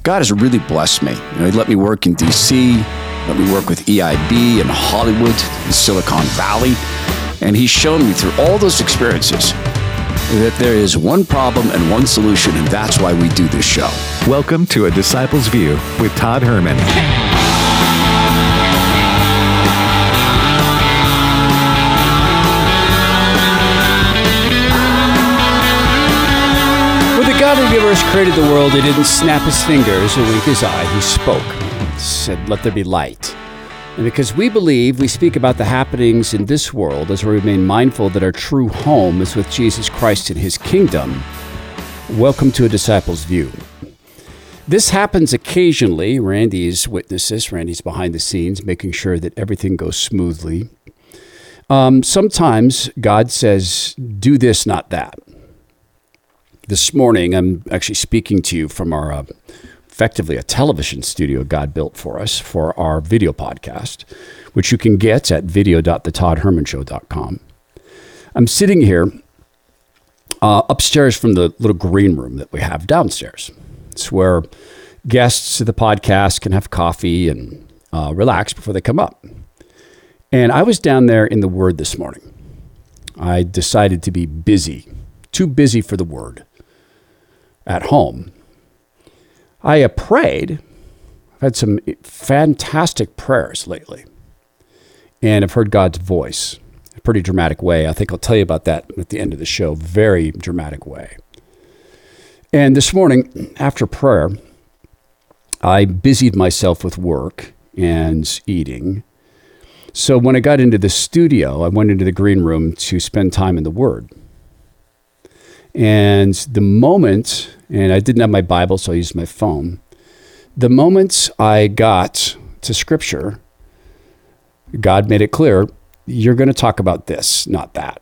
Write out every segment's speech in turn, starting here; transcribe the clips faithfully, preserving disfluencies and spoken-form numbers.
God has really blessed me. You know, he let me work in D C, let me work with E I B in Hollywood, in Silicon Valley, and he's shown me through all those experiences that there is one problem and one solution, and that's why we do this show. Welcome to A Disciple's View with Todd Herman. The God of the universe created the world. He didn't snap his fingers or wink his eye. He spoke. He said, let there be light. And because we believe, we speak about the happenings in this world as we remain mindful that our true home is with Jesus Christ in his kingdom. Welcome to A Disciple's View. This happens occasionally. Randy's witnesses. Randy's behind the scenes, making sure that everything goes smoothly. Um, sometimes God says, do this, not that. This morning, I'm actually speaking to you from our, uh, effectively a television studio God built for us for our video podcast, which you can get at video dot the todd herman show dot com. I'm sitting here uh, upstairs from the little green room that we have downstairs. It's where guests of the podcast can have coffee and uh, relax before they come up. And I was down there in the Word this morning. I decided to be busy, too busy for the Word. At home, I uh, prayed. I've had some fantastic prayers lately, and I've heard God's voice in a pretty dramatic way. I think I'll tell you about that at the end of the show. Very dramatic way. And this morning, after prayer, I busied myself with work and eating. So when I got into the studio, I went into the green room to spend time in the Word. And the moment, and I didn't have my Bible, so I used my phone. The moment I got to Scripture, God made it clear, you're going to talk about this, not that.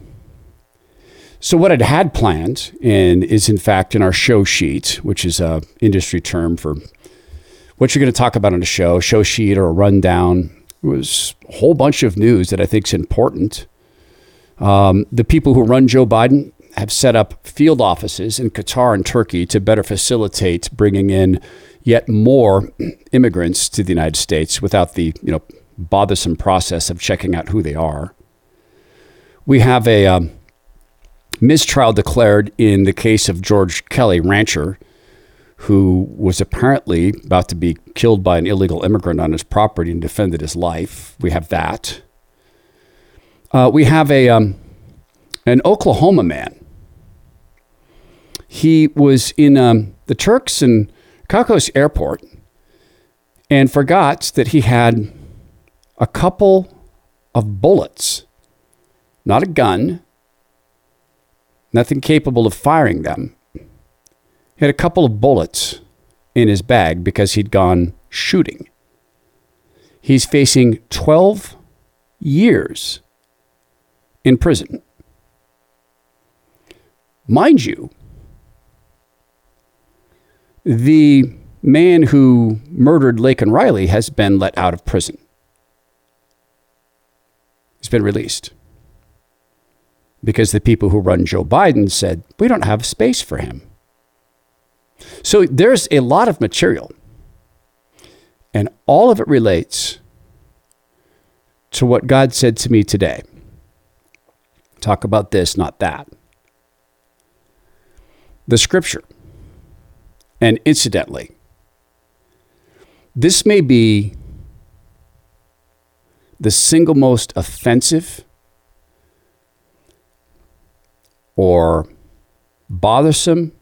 So what I'd had planned, and is in fact in our show sheet, which is a industry term for what you're going to talk about on a show, show sheet or a rundown, was a whole bunch of news that I think is important. Um, the people who run Joe Biden have set up field offices in Qatar and Turkey to better facilitate bringing in yet more immigrants to the United States without the, you know, bothersome process of checking out who they are. We have a um, mistrial declared in the case of George Kelly, rancher, who was apparently about to be killed by an illegal immigrant on his property and defended his life. We have that. Uh, we have a um, an Oklahoma man. He was in um, the Turks and Caicos airport and forgot that he had a couple of bullets, not a gun, nothing capable of firing them. He had a couple of bullets in his bag because he'd gone shooting. He's facing twelve years in prison. Mind you, the man who murdered Laken Riley has been let out of prison. He's been released because the people who run Joe Biden said, we don't have space for him. So there's a lot of material, and all of it relates to what God said to me today. Talk about this, not that. The Scripture. And incidentally, this may be the single most offensive or bothersome,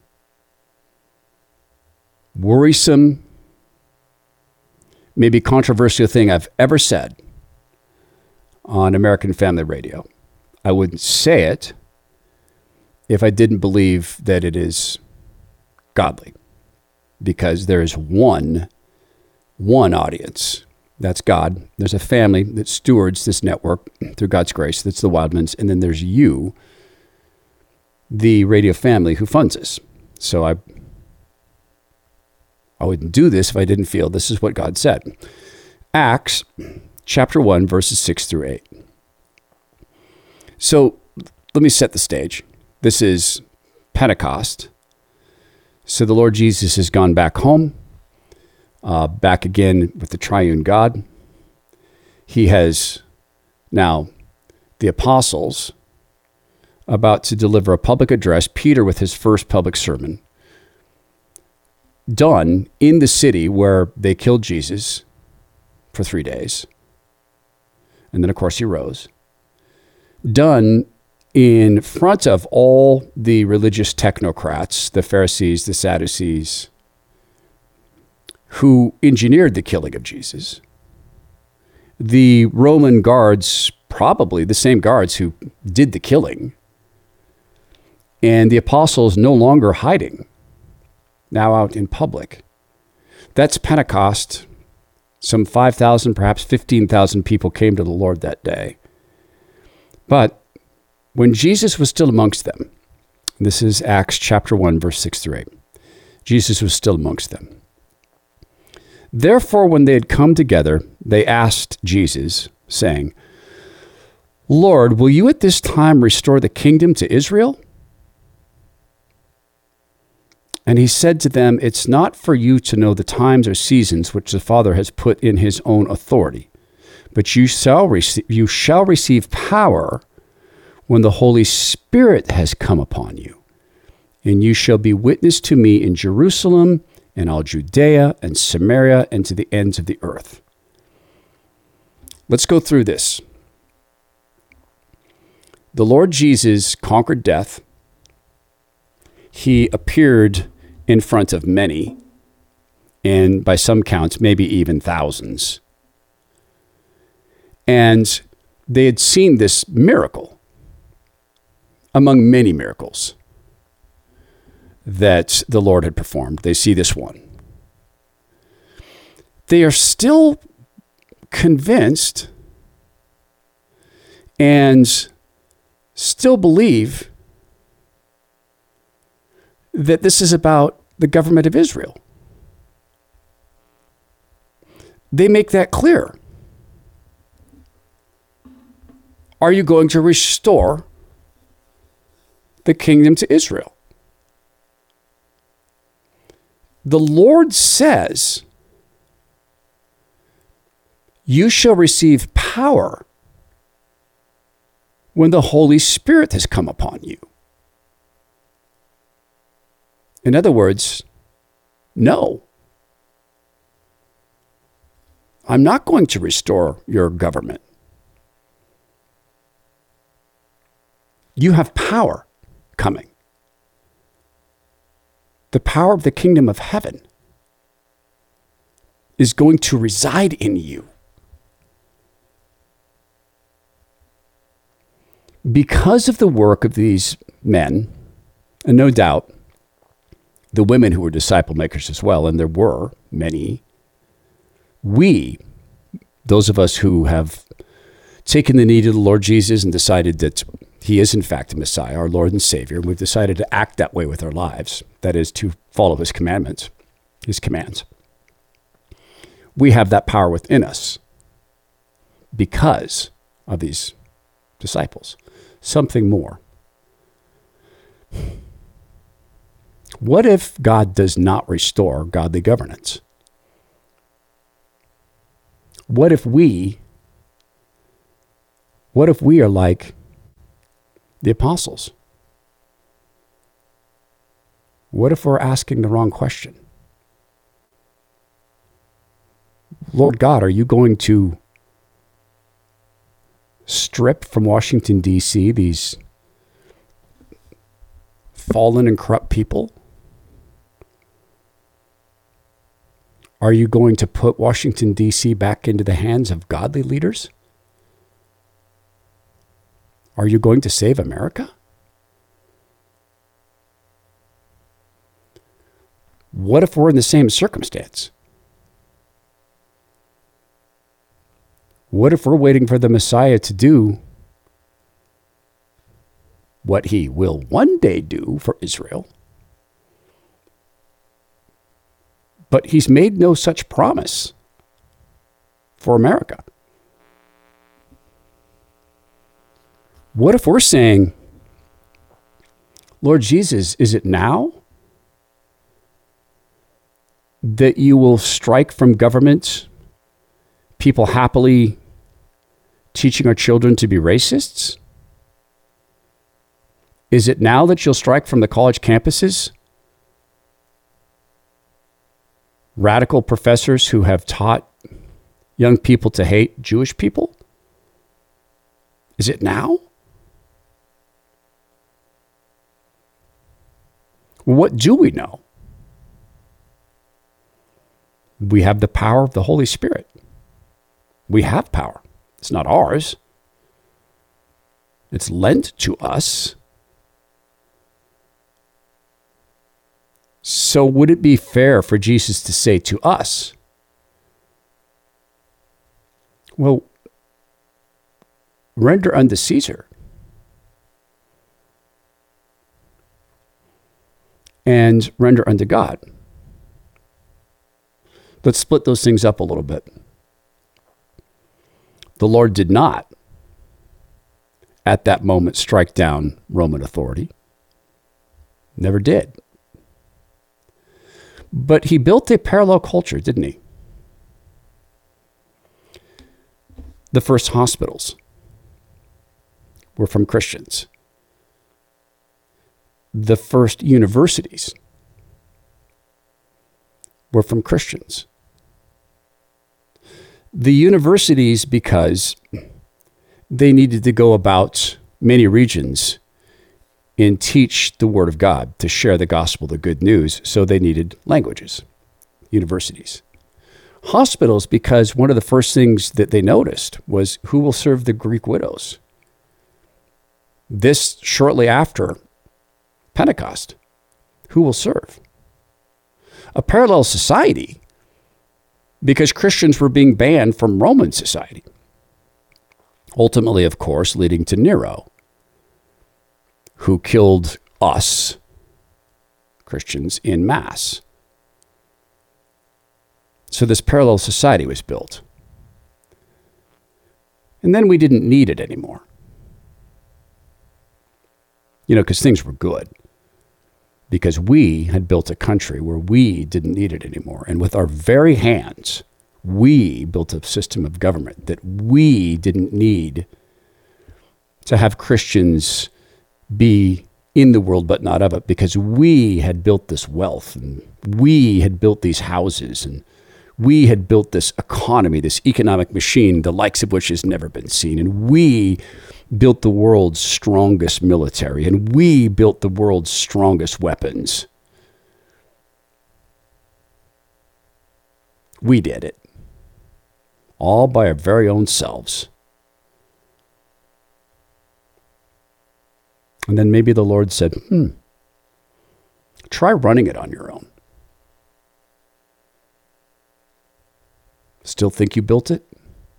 worrisome, maybe controversial thing I've ever said on American Family Radio. I wouldn't say it if I didn't believe that it is godly. Because there is one, one audience. That's God. There's a family that stewards this network through God's grace. That's the Wildmans. And then there's you, the radio family who funds us. So I, I wouldn't do this if I didn't feel this is what God said. Acts chapter one, verses six through eight. So let me set the stage. This is Pentecost. So the Lord Jesus has gone back home. uh, back again with the triune God. He has now the apostles about to deliver a public address, Peter with his first public sermon, done in the city where they killed Jesus for three days. And then, of course, he rose. Done in front of all the religious technocrats, the Pharisees, the Sadducees, who engineered the killing of Jesus. The Roman guards, probably the same guards who did the killing. And the apostles no longer hiding, now out in public. That's Pentecost. Some five thousand, perhaps fifteen thousand people came to the Lord that day. But when Jesus was still amongst them, this is Acts chapter one, verse six through eight. Jesus was still amongst them. Therefore, when they had come together, they asked Jesus, saying, Lord, will you at this time restore the kingdom to Israel? And he said to them, it's not for you to know the times or seasons which the Father has put in his own authority, but you shall receive, you shall receive power when the Holy Spirit has come upon you. And you shall be witness to me in Jerusalem and all Judea and Samaria and to the ends of the earth. Let's go through this. The Lord Jesus conquered death. He appeared in front of many, and by some counts, maybe even thousands. And they had seen this miracle among many miracles that the Lord had performed. They see this one. They are still convinced and still believe that this is about the government of Israel. They make that clear. Are you going to restore the kingdom to Israel? The Lord says, you shall receive power when the Holy Spirit has come upon you. In other words, no. I'm not going to restore your government. You have power coming. The power of the kingdom of heaven is going to reside in you. Because of the work of these men, and no doubt the women who were disciple makers as well, and there were many, we, those of us who have taken the knee to the Lord Jesus and decided that he is in fact the Messiah, our Lord and Savior, and we've decided to act that way with our lives, that is to follow his commandments, his commands. We have that power within us because of these disciples. Something more. What if God does not restore godly governance? What if we, what if we are like the apostles? What if we're asking the wrong question? Lord God, are you going to strip from Washington, D C these fallen and corrupt people? Are you going to put Washington, D C back into the hands of godly leaders? Are you going to save America? What if we're in the same circumstance? What if we're waiting for the Messiah to do what he will one day do for Israel? But he's made no such promise for America. What if we're saying, Lord Jesus, is it now? that you will strike from government people happily teaching our children to be racists? Is it now that you'll strike from the college campuses radical professors who have taught young people to hate Jewish people? Is it now? What do we know? We have the power of the Holy Spirit. We have power. It's not ours. It's lent to us. So would it be fair for Jesus to say to us, well, render unto Caesar and render unto God? Let's split those things up a little bit. The Lord did not, at that moment, strike down Roman authority. Never did. But he built a parallel culture, didn't he? The first hospitals were from Christians. The first universities were from Christians. The universities, because they needed to go about many regions and teach the Word of God, to share the gospel, the good news, so they needed languages, universities. Hospitals, because one of the first things that they noticed was who will serve the Greek widows. This shortly after Pentecost. Who will serve? A parallel society, because Christians were being banned from Roman society. Ultimately, of course, leading to Nero, who killed us, Christians, en masse. So this parallel society was built. And then we didn't need it anymore. You know, because things were good. Because we had built a country where we didn't need it anymore. And with our very hands, we built a system of government that we didn't need to have Christians be in the world but not of it, because we had built this wealth, and we had built these houses, and we had built this economy, this economic machine, the likes of which has never been seen. And we built the world's strongest military, and we built the world's strongest weapons. We did it. All by our very own selves. And then maybe the Lord said, hmm, try running it on your own. Still think you built it?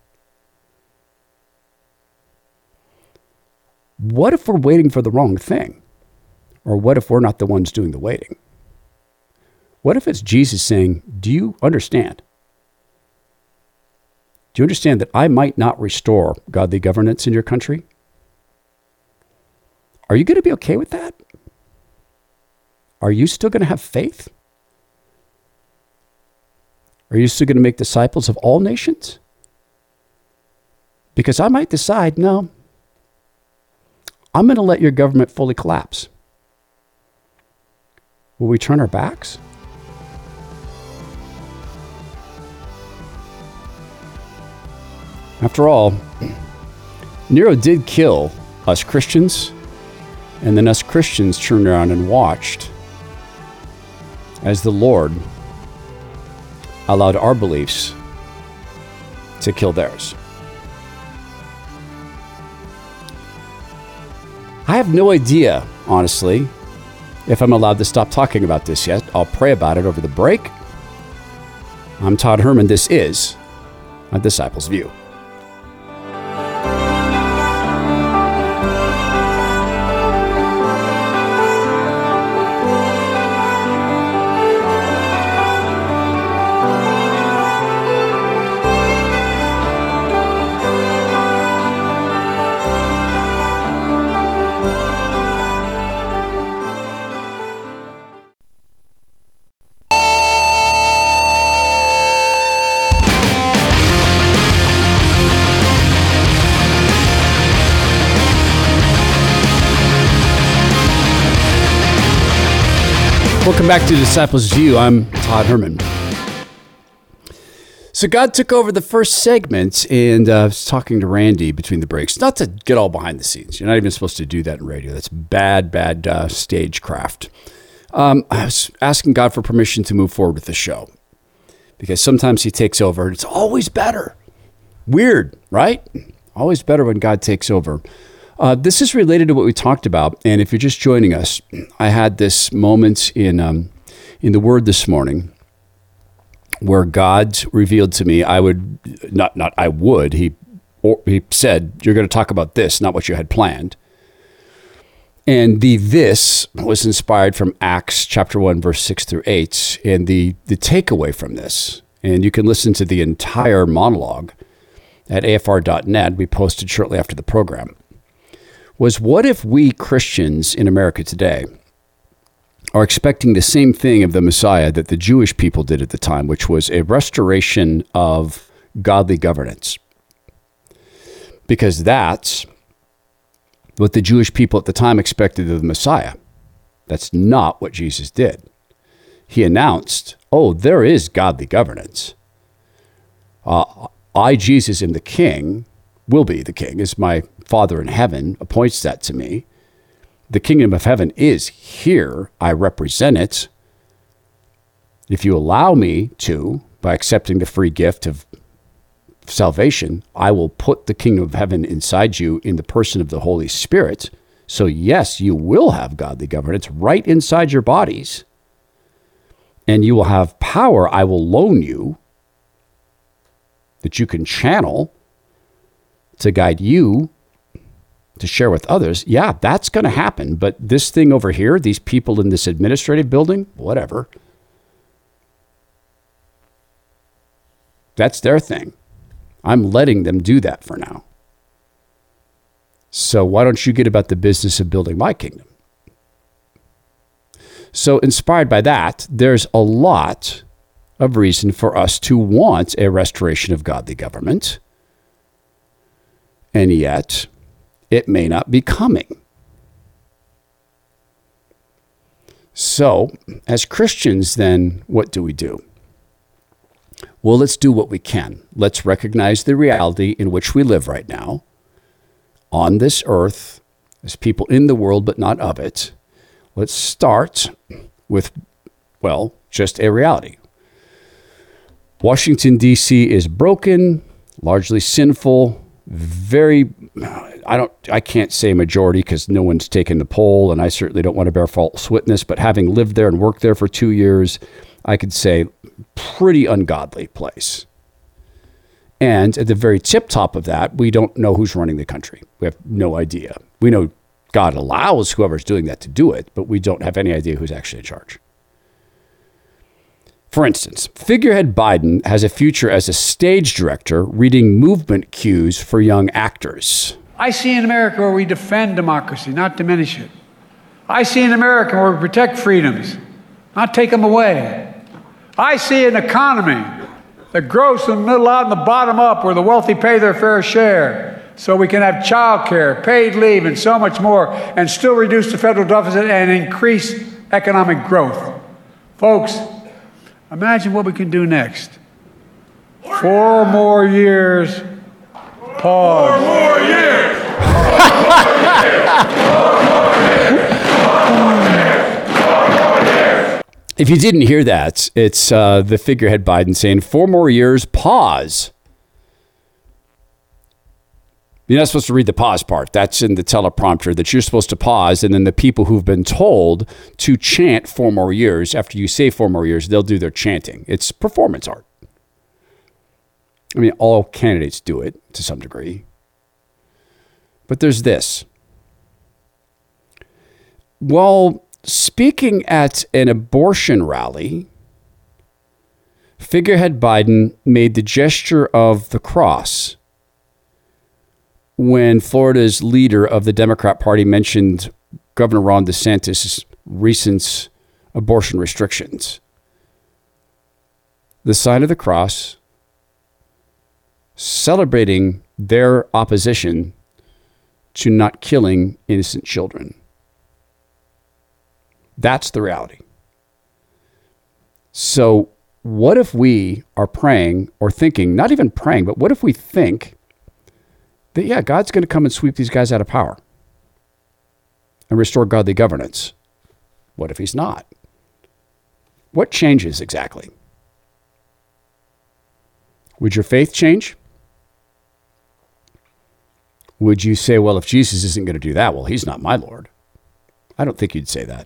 What if we're waiting for the wrong thing? Or what if we're not the ones doing the waiting? What if it's Jesus saying, do you understand? Do you understand that I might not restore godly governance in your country? Are you going to be okay with that? Are you still going to have faith? Are you still going to make disciples of all nations? Because I might decide, no, I'm going to let your government fully collapse. Will we turn our backs? After all, Nero did kill us Christians, and then us Christians turned around and watched as the Lord allowed our beliefs to kill theirs. I have no idea, honestly, if I'm allowed to stop talking about this yet. I'll pray about it over the break. I'm Todd Herman. This is A Disciple's View. Welcome back to Disciples View. I'm Todd Herman. So God took over the first segment, and uh, I was talking to Randy between the breaks. Not to get all behind the scenes. You're not even supposed to do that in radio. That's bad, bad uh, stagecraft. Um, I was asking God for permission to move forward with the show, because sometimes he takes over, and it's always better. Weird, right? Always better when God takes over. Uh, this is related to what we talked about, and if you're just joining us, I had this moment in um, in the Word this morning where God revealed to me, I would, not not I would, he, or he said, you're going to talk about this, not what you had planned. And the this was inspired from Acts chapter one, verse six through eight, and the, the takeaway from this, and you can listen to the entire monologue at A F R dot net, we posted shortly after the program, was what if we Christians in America today are expecting the same thing of the Messiah that the Jewish people did at the time, which was a restoration of godly governance? Because that's what the Jewish people at the time expected of the Messiah. That's not what Jesus did. He announced, oh, there is godly governance. Uh, I, Jesus, am the king, will be the king, as my Father in heaven appoints that to me. The kingdom of heaven is here. I represent it. If you allow me to, by accepting the free gift of salvation, I will put the kingdom of heaven inside you in the person of the Holy Spirit. So yes, you will have godly governance right inside your bodies. And you will have power I will loan you that you can channel to guide you to share with others. Yeah, that's going to happen. But this thing over here, these people in this administrative building, whatever, that's their thing. I'm letting them do that for now. So why don't you get about the business of building my kingdom? So inspired by that, there's a lot of reason for us to want a restoration of godly government. And yet, it may not be coming. So, as Christians, then, what do we do? Well, let's do what we can. Let's recognize the reality in which we live right now, on this earth, as people in the world, but not of it. Let's start with, well, just a reality. Washington, D C is broken, largely sinful, very, I don't, I can't say majority because no one's taken the poll, and I certainly don't want to bear false witness, but having lived there and worked there for two years, I could say pretty ungodly place. And at the very tip top of that, we don't know who's running the country. We have no idea. We know God allows whoever's doing that to do it, but we don't have any idea who's actually in charge. For instance, figurehead Biden has a future as a stage director reading movement cues for young actors. I see an America where we defend democracy, not diminish it. I see an America where we protect freedoms, not take them away. I see an economy that grows from the middle out and the bottom up, where the wealthy pay their fair share, so we can have child care, paid leave, and so much more, and still reduce the federal deficit and increase economic growth. Folks, imagine what we can do next. Four more years. Pause. Four more years. If you didn't hear that, it's uh, the figurehead Biden saying, four more years, pause. You're not supposed to read the pause part. That's in the teleprompter, that you're supposed to pause, and then the people who've been told to chant four more years, after you say four more years, they'll do their chanting. It's performance art. I mean, all candidates do it to some degree. But there's this. While speaking at an abortion rally, figurehead Biden made the gesture of the cross when Florida's leader of the Democrat Party mentioned Governor Ron DeSantis' recent abortion restrictions. The sign of the cross, celebrating their opposition to not killing innocent children. That's the reality. So what if we are praying or thinking, not even praying, but what if we think that, yeah, God's going to come and sweep these guys out of power and restore godly governance? What if he's not? What changes exactly? Would your faith change? Would you say, well, if Jesus isn't going to do that, well, he's not my Lord? I don't think you'd say that.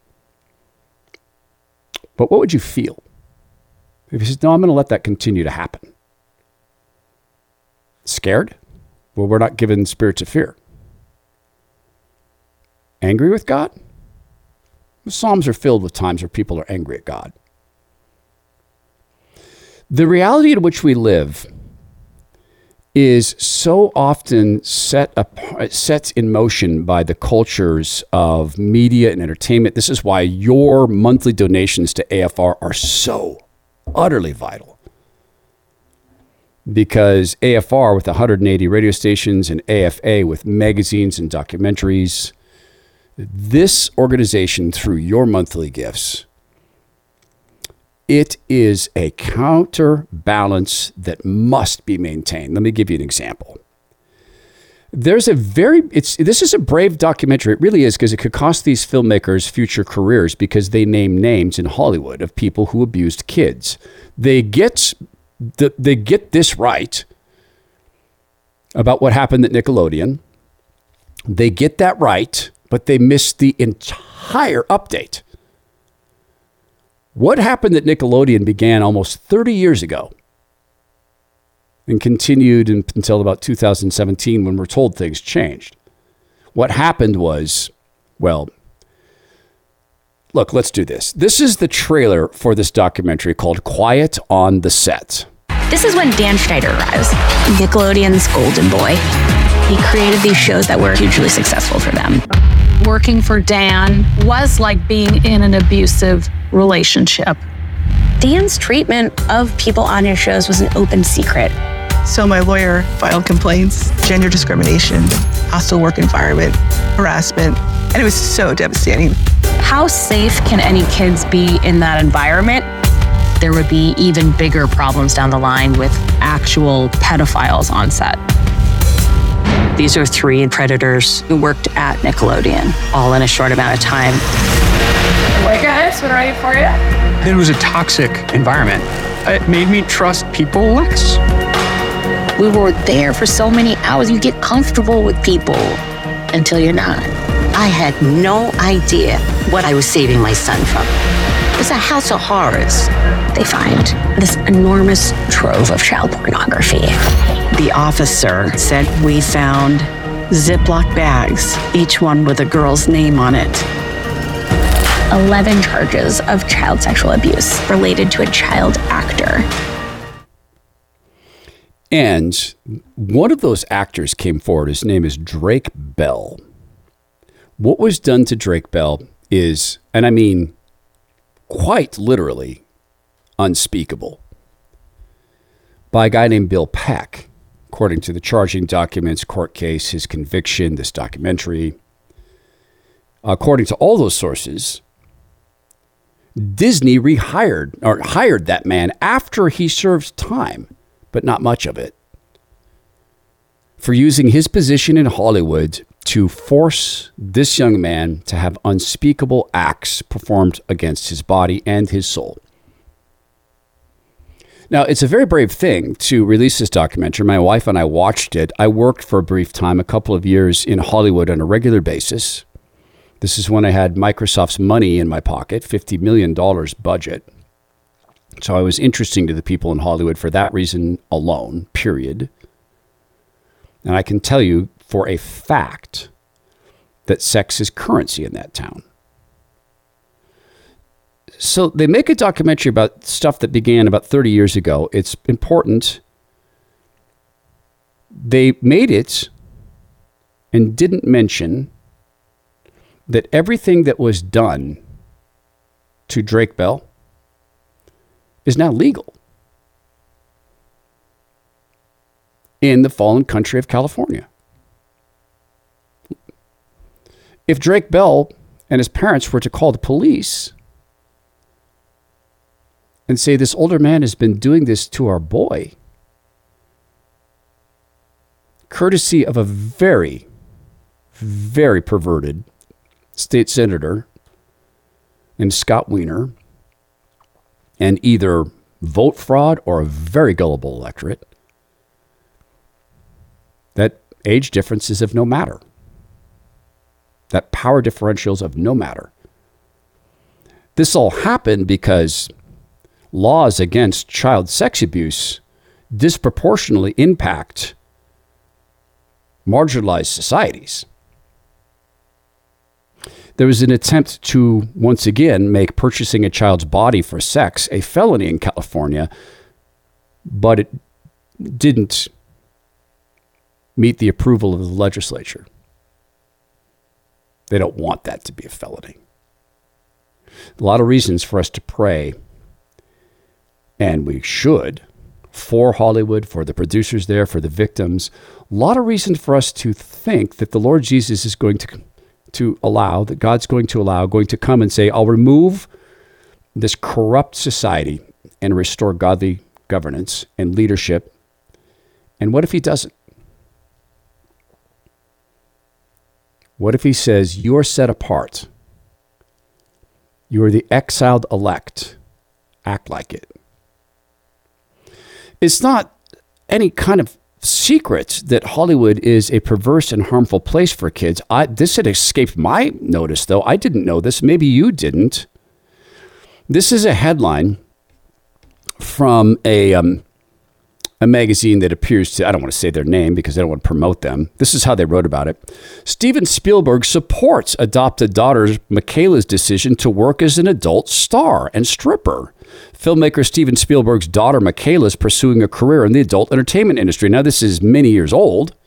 But what would you feel if he says, no, I'm going to let that continue to happen? Scared? Well, we're not given spirits of fear. Angry with God? The Psalms are filled with times where people are angry at God. The reality in which we live is so often set up, set in motion by the cultures of media and entertainment. This is why your monthly donations to A F R are so utterly vital. Because A F R with one hundred eighty radio stations and A F A with magazines and documentaries, this organization, through your monthly gifts, it is a counterbalance that must be maintained. Let me give you an example. There's a very, it's this is a brave documentary. It really is, because it could cost these filmmakers future careers, because they name names in Hollywood of people who abused kids. They get the, they get this right about what happened at Nickelodeon. They get that right, but they miss the entire update. What happened at Nickelodeon began almost thirty years ago and continued in, until about two thousand seventeen, when we're told things changed. What happened was, well, look, let's do this. This is the trailer for this documentary called Quiet on the Set. This is when Dan Schneider arrives, Nickelodeon's golden boy. He created these shows that were hugely successful for them. Working for Dan was like being in an abusive relationship. Dan's treatment of people on his shows was an open secret. So my lawyer filed complaints, gender discrimination, hostile work environment, harassment, and it was so devastating. How safe can any kids be in that environment? There would be even bigger problems down the line with actual pedophiles on set. These are three predators who worked at Nickelodeon, all in a short amount of time. Hey guys, we're ready for you. It was a toxic environment. It made me trust people less. We were there for so many hours. You get comfortable with people until you're not. I had no idea what I was saving my son from. It's a house of horrors. They find this enormous trove of child pornography. The officer said we found Ziploc bags, each one with a girl's name on it. eleven charges of child sexual abuse related to a child actor. And one of those actors came forward. His name is Drake Bell. What was done to Drake Bell is, and I mean quite literally, unspeakable, by a guy named Bill Peck, according to the charging documents, court case, his conviction, this documentary. According to all those sources, Disney rehired or hired that man after he served time, but not much of it, for using his position in Hollywood to force this young man to have unspeakable acts performed against his body and his soul. Now, it's a very brave thing to release this documentary. My wife and I watched it. I worked for a brief time, a couple of years in Hollywood on a regular basis. This is when I had Microsoft's money in my pocket, fifty million dollars budget. So I was interesting to the people in Hollywood for that reason alone, period. And I can tell you for a fact that sex is currency in that town. So they make a documentary about stuff that began about thirty years ago. It's important. They made it and didn't mention that everything that was done to Drake Bell is now legal in the fallen country of California. If Drake Bell and his parents were to call the police and say, this older man has been doing this to our boy, courtesy of a very, very perverted state senator named Scott Wiener, and either vote fraud or a very gullible electorate, that age difference is of no matter. That power differentials of no matter. This all happened because laws against child sex abuse disproportionately impact marginalized societies. There was an attempt to, once again, make purchasing a child's body for sex a felony in California, but it didn't meet the approval of the legislature. They don't want that to be a felony. A lot of reasons for us to pray, and we should, for Hollywood, for the producers there, for the victims. A lot of reasons for us to think that the Lord Jesus is going to to allow, that God's going to allow, going to come and say, I'll remove this corrupt society and restore godly governance and leadership. And what if he doesn't? What if he says, you are set apart? You are the exiled elect. Act like it. It's not any kind of secret that Hollywood is a perverse and harmful place for kids. I, this had escaped my notice, though. I didn't know this. Maybe you didn't. This is a headline from a um, a magazine that appears to, I don't want to say their name because I don't want to promote them. This is how they wrote about it. Steven Spielberg supports adopted daughter Michaela's decision to work as an adult star and stripper. Filmmaker Steven Spielberg's daughter Michaela is pursuing a career in the adult entertainment industry. Now, this is many years old.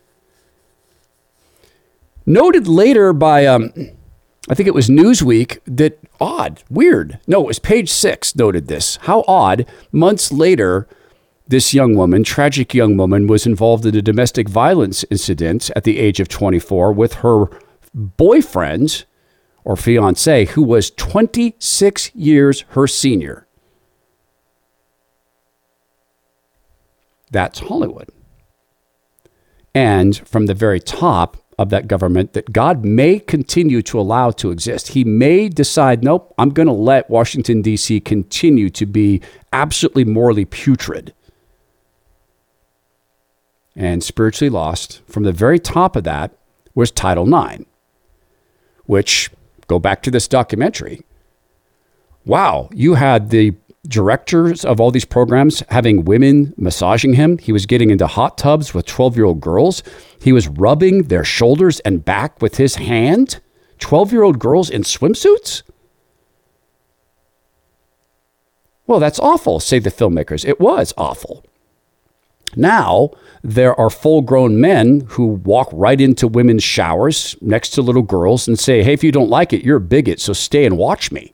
Noted later by, um, I think it was Newsweek, that odd, weird. No, it was Page Six noted this. How odd. Months later, this young woman, tragic young woman, was involved in a domestic violence incident at the age of twenty-four with her boyfriend or fiance, who was twenty-six years her senior. That's Hollywood. And from the very top of that government that God may continue to allow to exist, he may decide, nope, I'm going to let Washington, D C continue to be absolutely morally putrid and spiritually lost. From the very top of that was Title nine, which, go back to this documentary. Wow, you had the directors of all these programs having women massaging him. He was getting into hot tubs with twelve-year-old girls. He was rubbing their shoulders and back with his hand. twelve-year-old girls in swimsuits? Well, that's awful, say the filmmakers. It was awful. Now, there are full-grown men who walk right into women's showers next to little girls and say, hey, if you don't like it, you're a bigot, so stay and watch me.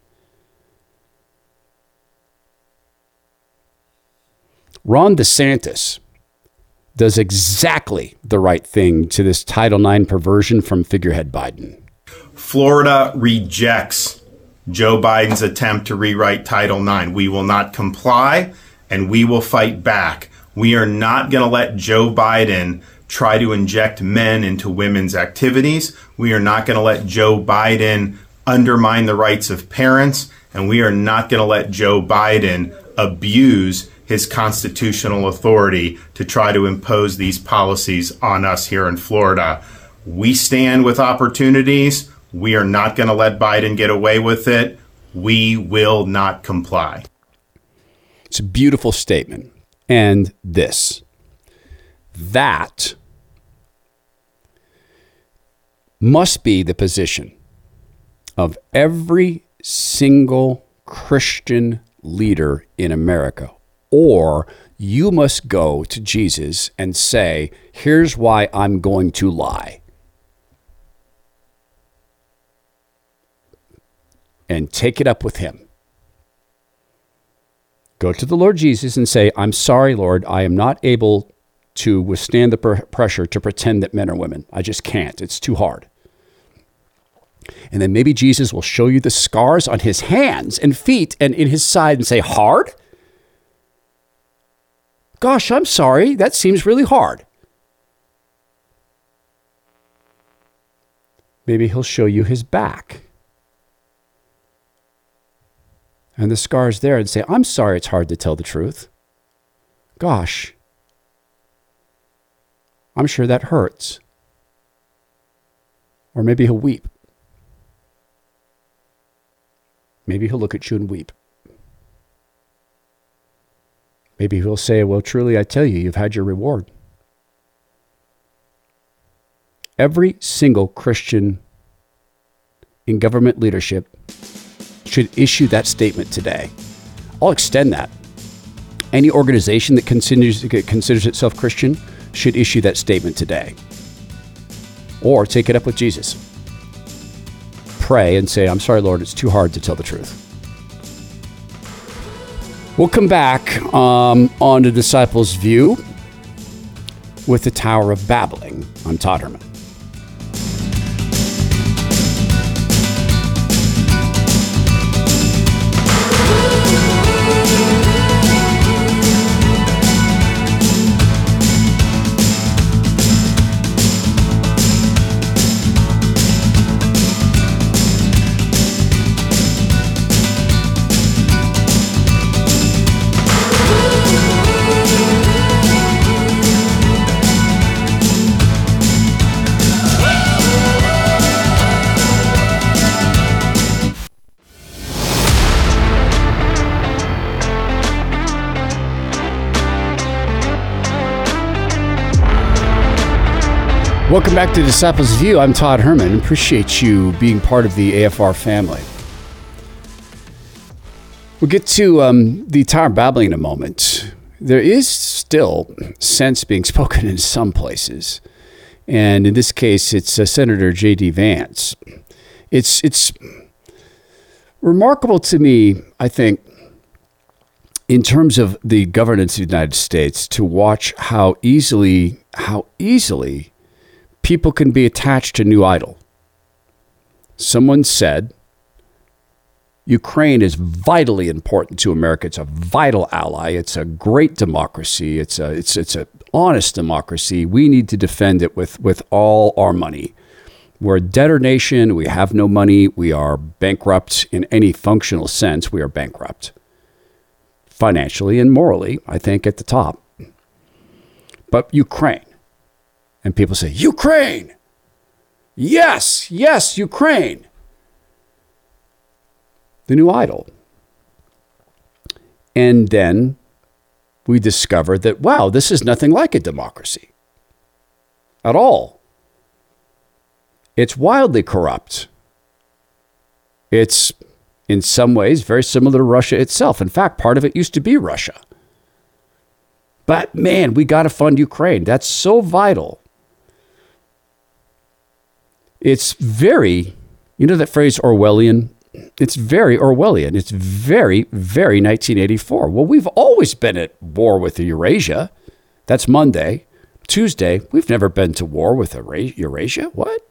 Ron DeSantis does exactly the right thing to this Title nine perversion from figurehead Biden. Florida rejects Joe Biden's attempt to rewrite Title nine. We will not comply, and we will fight back. We are not going to let Joe Biden try to inject men into women's activities. We are not going to let Joe Biden undermine the rights of parents, and we are not going to let Joe Biden abuse his constitutional authority to try to impose these policies on us here in Florida. We stand with opportunities. We are not going to let Biden get away with it. We will not comply. It's a beautiful statement. And this, that must be the position of every single Christian leader in America. Or you must go to Jesus and say, here's why I'm going to lie. And take it up with him. Go to the Lord Jesus and say, I'm sorry, Lord, I am not able to withstand the pr- pressure to pretend that men are women. I just can't. It's too hard. And then maybe Jesus will show you the scars on his hands and feet and in his side and say, hard? Gosh, I'm sorry. That seems really hard. Maybe he'll show you his back and the scars there and say, I'm sorry it's hard to tell the truth. Gosh, I'm sure that hurts. Or maybe he'll weep. Maybe he'll look at you and weep. Maybe he'll say, well, truly, I tell you, you've had your reward. Every single Christian in government leadership should issue that statement today. I'll extend that. Any organization that considers, considers itself Christian should issue that statement today. Or take it up with Jesus. Pray and say, I'm sorry, Lord, it's too hard to tell the truth. We'll come back um, on the Disciples' View with the Tower of Babbling. I'm Todd Herman. Welcome back to Disciples View. I'm Todd Herman. Appreciate you being part of the A F R family. We'll get to um, the Tower of Babbling in a moment. There is still sense being spoken in some places. And in this case, it's uh, Senator J D Vance. It's, it's remarkable to me, I think, in terms of the governance of the United States, to watch how easily, how easily people can be attached to a new idol. Someone said, Ukraine is vitally important to America. It's a vital ally. It's a great democracy. It's a, it's, it's a honest democracy. We need to defend it with, with all our money. We're a debtor nation. We have no money. We are bankrupt in any functional sense. We are bankrupt. Financially and morally, I think, at the top. But Ukraine. And people say, Ukraine! Yes, yes, Ukraine! The new idol. And then we discover that, wow, this is nothing like a democracy. At all. It's wildly corrupt. It's, in some ways, very similar to Russia itself. In fact, part of it used to be Russia. But, man, we got to fund Ukraine. That's so vital. It's very, you know that phrase Orwellian? It's very Orwellian. It's very, very nineteen eighty-four. Well, we've always been at war with Eurasia. That's Monday. Tuesday, we've never been to war with Eurasia. What?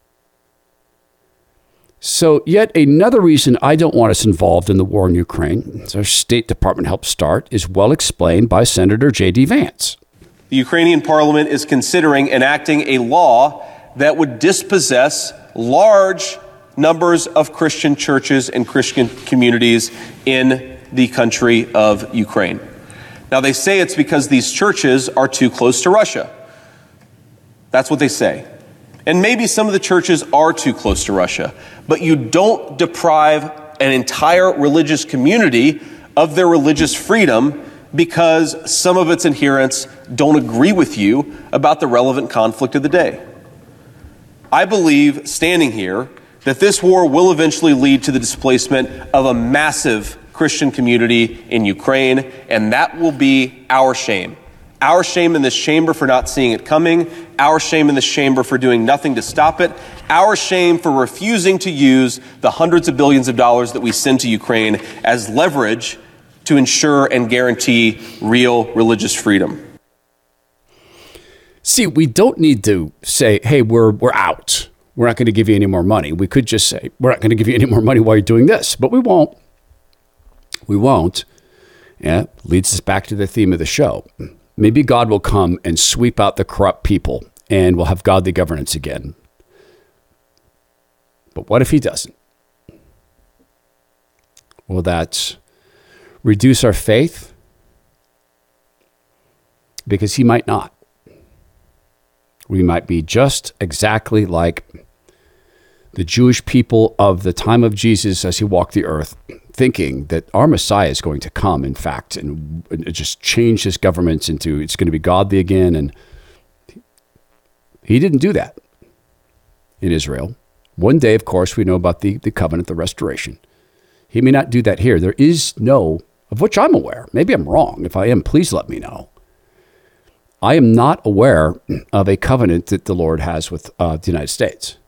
So yet another reason I don't want us involved in the war in Ukraine, as our State Department helped start, is well explained by Senator J D Vance. The Ukrainian parliament is considering enacting a law that would dispossess large numbers of Christian churches and Christian communities in the country of Ukraine. Now, they say it's because these churches are too close to Russia. That's what they say. And maybe some of the churches are too close to Russia, but you don't deprive an entire religious community of their religious freedom because some of its adherents don't agree with you about the relevant conflict of the day. I believe, standing here, that this war will eventually lead to the displacement of a massive Christian community in Ukraine, and that will be our shame. Our shame in this chamber for not seeing it coming, our shame in this chamber for doing nothing to stop it, our shame for refusing to use the hundreds of billions of dollars that we send to Ukraine as leverage to ensure and guarantee real religious freedom. See, we don't need to say, hey, we're we're out. we're not going to give you any more money. We could just say, we're not going to give you any more money while you're doing this, but we won't. We won't. Yeah, leads us back to the theme of the show. Maybe God will come and sweep out the corrupt people and we'll have godly governance again. But what if he doesn't? Will that reduce our faith? Because he might not. We might be just exactly like the Jewish people of the time of Jesus as he walked the earth, thinking that our Messiah is going to come, in fact, and just change his governments into, it's going to be godly again. And he didn't do that in Israel. One day, of course, we know about the, the covenant, the restoration. He may not do that here. There is no, of which I'm aware. Maybe I'm wrong. If I am, please let me know. I am not aware of a covenant that the Lord has with uh, the United States.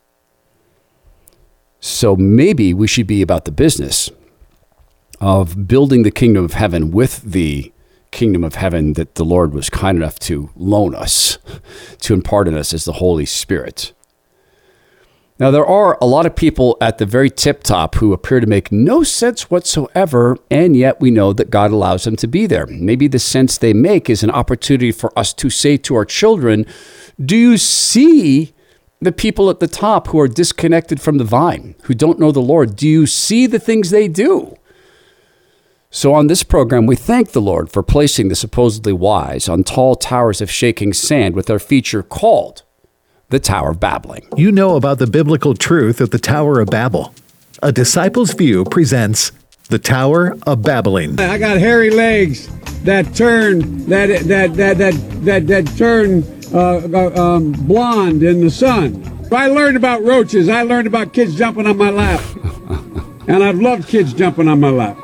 So maybe we should be about the business of building the kingdom of heaven with the kingdom of heaven that the Lord was kind enough to loan us, to impart in us as the Holy Spirit. Now, there are a lot of people at the very tip top who appear to make no sense whatsoever, and yet we know that God allows them to be there. Maybe the sense they make is an opportunity for us to say to our children, do you see the people at the top who are disconnected from the vine, who don't know the Lord? Do you see the things they do? So on this program, we thank the Lord for placing the supposedly wise on tall towers of shaking sand with our feature called The Tower of Babbling. You know about the biblical truth of the Tower of Babel. A Disciple's View presents The Tower of Babbling. I got hairy legs that turn that that that that that, that turn uh, um, blonde in the sun. I learned about roaches. I learned about kids jumping on my lap, and I've loved kids jumping on my lap.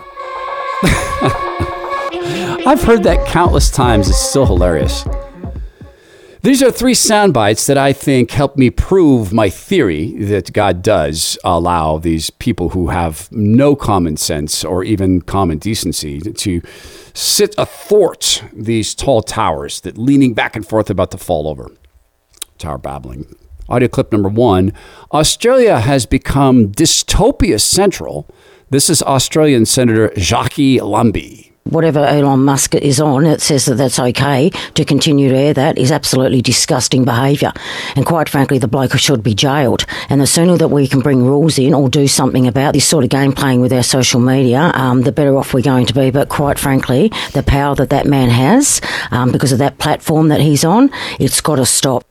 I've heard that countless times. It's still hilarious. These are three sound bites that I think help me prove my theory that God does allow these people who have no common sense or even common decency to sit athwart these tall towers that leaning back and forth about to fall over. Tower Babbling. Audio clip number one. Australia has become dystopia central. This is Australian Senator Jackie Lambie. Whatever Elon Musk is on, it says that that's okay to continue to air that is absolutely disgusting behaviour. And quite frankly, the bloke should be jailed. And the sooner that we can bring rules in or do something about this sort of game playing with our social media, um, the better off we're going to be. But quite frankly, the power that that man has, um, because of that platform that he's on, it's got to stop.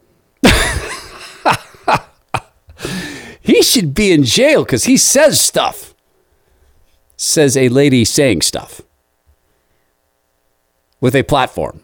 He should be in jail because he says stuff. Says a lady saying stuff. With a platform.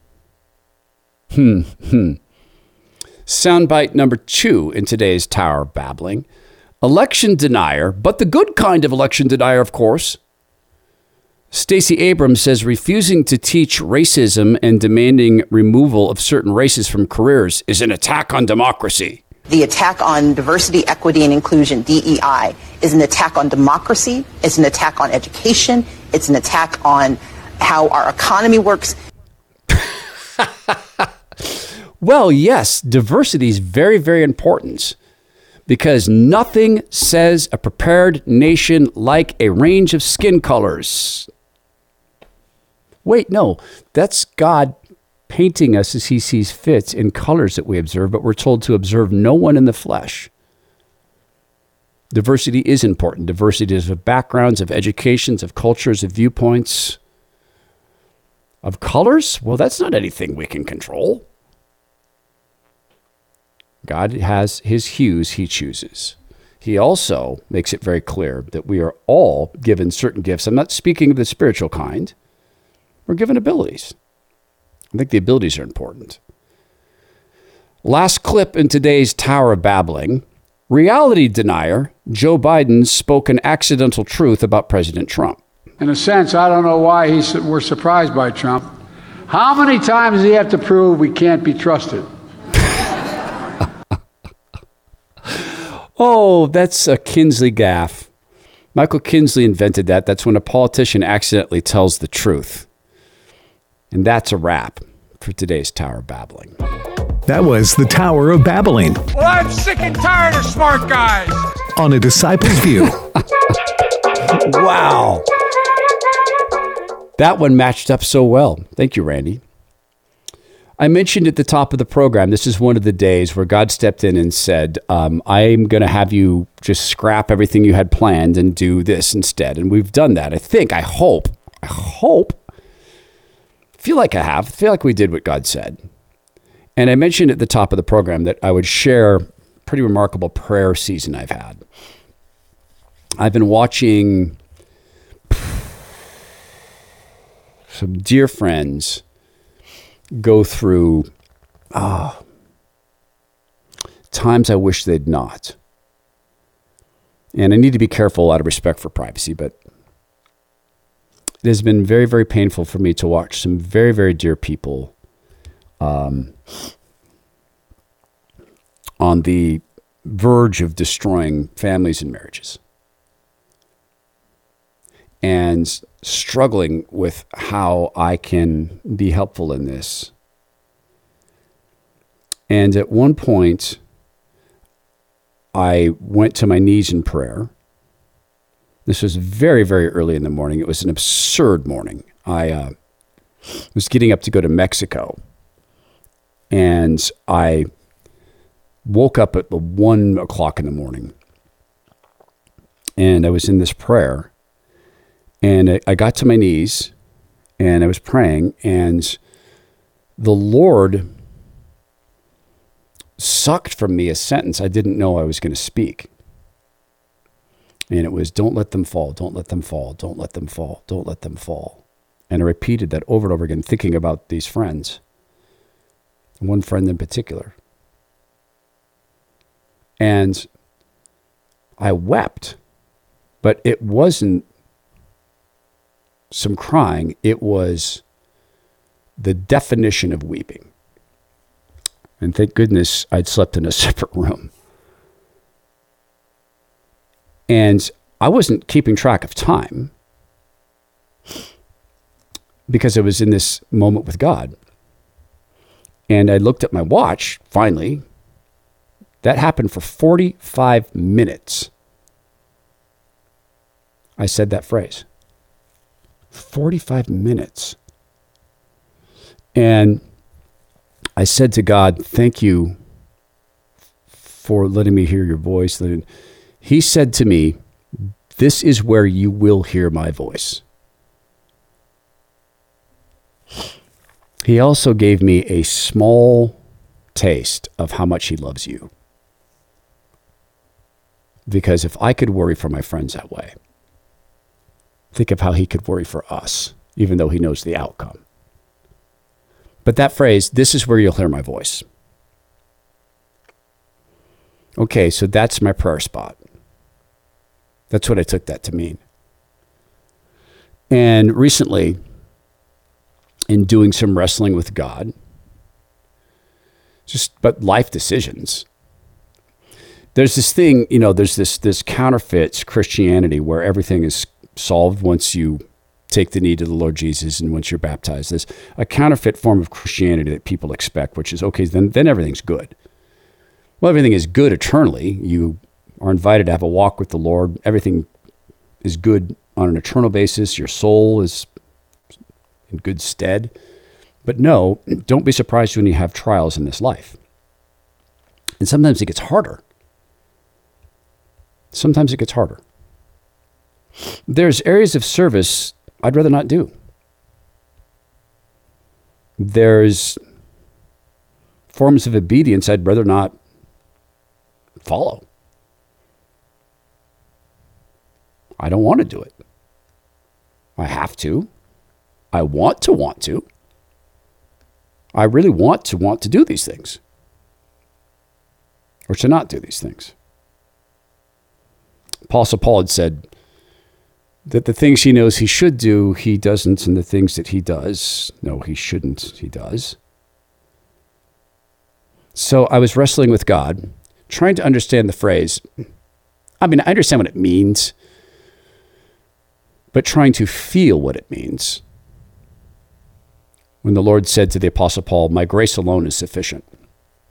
Hmm, hmm. Soundbite number two in today's Tower Babbling. Election denier, but the good kind of election denier, of course. Stacey Abrams says refusing to teach racism and demanding removal of certain races from careers is an attack on democracy. The attack on diversity, equity, and inclusion, D E I, is an attack on democracy. It's an attack on education. It's an attack on how our economy works. Well, yes, diversity is very, very important because nothing says a prepared nation like a range of skin colors. Wait, no, that's God painting us as he sees fit in colors that we observe, but we're told to observe no one in the flesh. Diversity is important. Diversity is of backgrounds, of educations, of cultures, of viewpoints. Of colors? Well, that's not anything we can control. God has his hues he chooses. He also makes it very clear that we are all given certain gifts. I'm not speaking of the spiritual kind. We're given abilities. I think the abilities are important. Last clip in today's Tower of Babbling. Reality denier, Joe Biden spoke an accidental truth about President Trump. In a sense, I don't know why he's, we're surprised by Trump. How many times does he have to prove we can't be trusted? Oh, that's a Kinsley gaffe. Michael Kinsley invented that. That's when a politician accidentally tells the truth. And that's a wrap for today's Tower Babbling. That was the Tower of Babylon. Well, I'm sick and tired of smart guys. On A Disciple's View. Wow. That one matched up so well. Thank you, Randy. I mentioned at the top of the program, this is one of the days where God stepped in and said, um, I'm going to have you just scrap everything you had planned and do this instead. And we've done that. I think, I hope, I hope, feel like I have, feel like we did what God said. And I mentioned at the top of the program that I would share a pretty remarkable prayer season I've had. I've been watching some dear friends go through uh, times I wish they'd not. And I need to be careful out of respect for privacy, but it has been very, very painful for me to watch some very, very dear people um, on the verge of destroying families and marriages. And struggling with how I can be helpful in this. And at one point, I went to my knees in prayer. This was very, very early in the morning. It was an absurd morning. I uh, was getting up to go to Mexico. And I woke up at one o'clock in the morning. And I was in this prayer. And I got to my knees and I was praying, and the Lord sucked from me a sentence I didn't know I was going to speak. And it was, don't let them fall, don't let them fall, don't let them fall, don't let them fall. And I repeated that over and over again, thinking about these friends, one friend in particular. And I wept, but it wasn't some crying. It was the definition of weeping. And thank goodness I'd slept in a separate room. And I wasn't keeping track of time because I was in this moment with God. And I looked at my watch, finally. That happened for forty-five minutes. I said that phrase. forty-five minutes. And I said to God, thank you for letting me hear your voice. He said to me, this is where you will hear my voice. He also gave me a small taste of how much he loves you. Because if I could worry for my friends that way, think of how he could worry for us, even though he knows the outcome. But that phrase, this is where you'll hear my voice. Okay, so that's my prayer spot. That's what I took that to mean. And recently, in doing some wrestling with God, just but life decisions, there's this thing, you know, there's this this counterfeit Christianity where everything is solved once you take the knee to the Lord Jesus and once you're baptized. There's a counterfeit form of Christianity that people expect, which is, okay, then, then everything's good. Well, everything is good eternally. You are invited to have a walk with the Lord. Everything is good on an eternal basis. Your soul is in good stead. But no, don't be surprised when you have trials in this life. And sometimes it gets harder. Sometimes it gets harder. There's areas of service I'd rather not do. There's forms of obedience I'd rather not follow. I don't want to do it. I have to. I want to want to. I really want to want to do these things. Or to not do these things. Apostle Paul had said that the things he knows he should do, he doesn't, and the things that he does, no, he shouldn't, he does. So I was wrestling with God, trying to understand the phrase. I mean, I understand what it means, but trying to feel what it means. When the Lord said to the Apostle Paul, my grace alone is sufficient.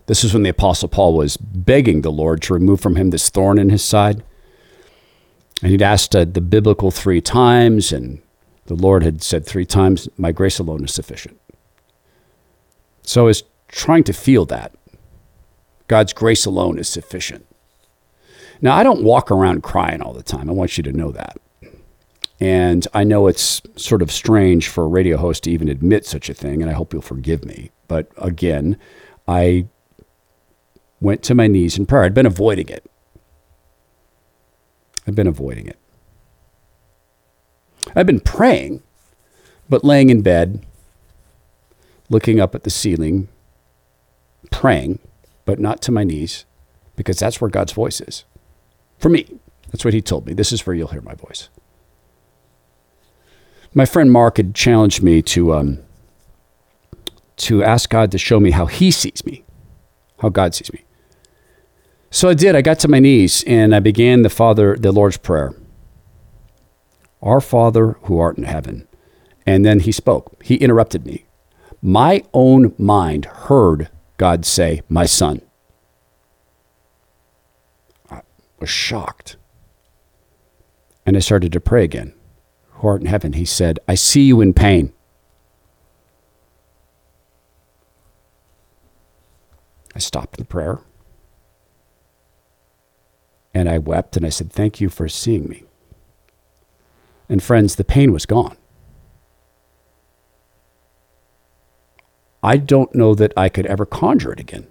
This is when the Apostle Paul was begging the Lord to remove from him this thorn in his side. And he'd asked uh, the biblical three times, and the Lord had said three times, my grace alone is sufficient. So I was trying to feel that. God's grace alone is sufficient. Now, I don't walk around crying all the time. I want you to know that. And I know it's sort of strange for a radio host to even admit such a thing, and I hope you'll forgive me. But again, I went to my knees in prayer. I'd been avoiding it. I've been avoiding it. I've been praying, but laying in bed, looking up at the ceiling, praying, but not to my knees, because that's where God's voice is. For me, that's what he told me. This is where you'll hear my voice. My friend Mark had challenged me to um, to ask God to show me how he sees me, how God sees me. So I did. I got to my knees and I began the Father, the Lord's Prayer. Our Father who art in heaven. And then he spoke. He interrupted me. My own mind heard God say, my son. I was shocked. And I started to pray again. Who art in heaven, he said, I see you in pain. I stopped the prayer. And I wept and I said, thank you for seeing me. And friends, the pain was gone. I don't know that I could ever conjure it again.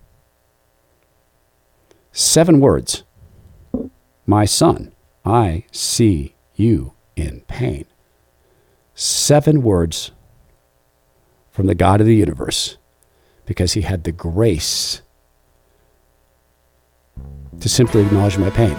Seven words. My son, I see you in pain. Seven words from the God of the universe, because he had the grace to simply acknowledge my pain.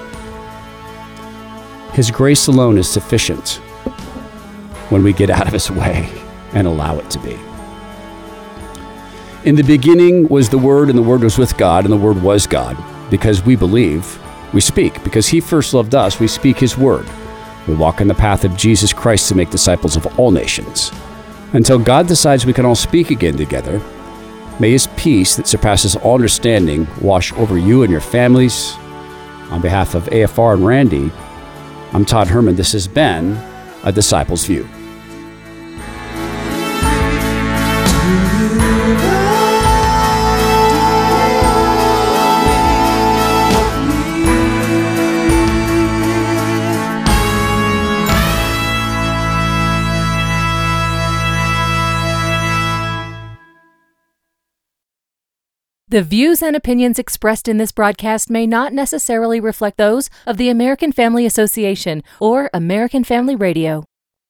His grace alone is sufficient when we get out of his way and allow it to be. In the beginning was the Word, and the Word was with God, and the Word was God. Because we believe, we speak. Because he first loved us, we speak his word. We walk in the path of Jesus Christ to make disciples of all nations. Until God decides we can all speak again together, may his peace that surpasses all understanding wash over you and your families. On behalf of A F R and Randy, I'm Todd Herman. This has been A Disciple's View. The views and opinions expressed in this broadcast may not necessarily reflect those of the American Family Association or American Family Radio.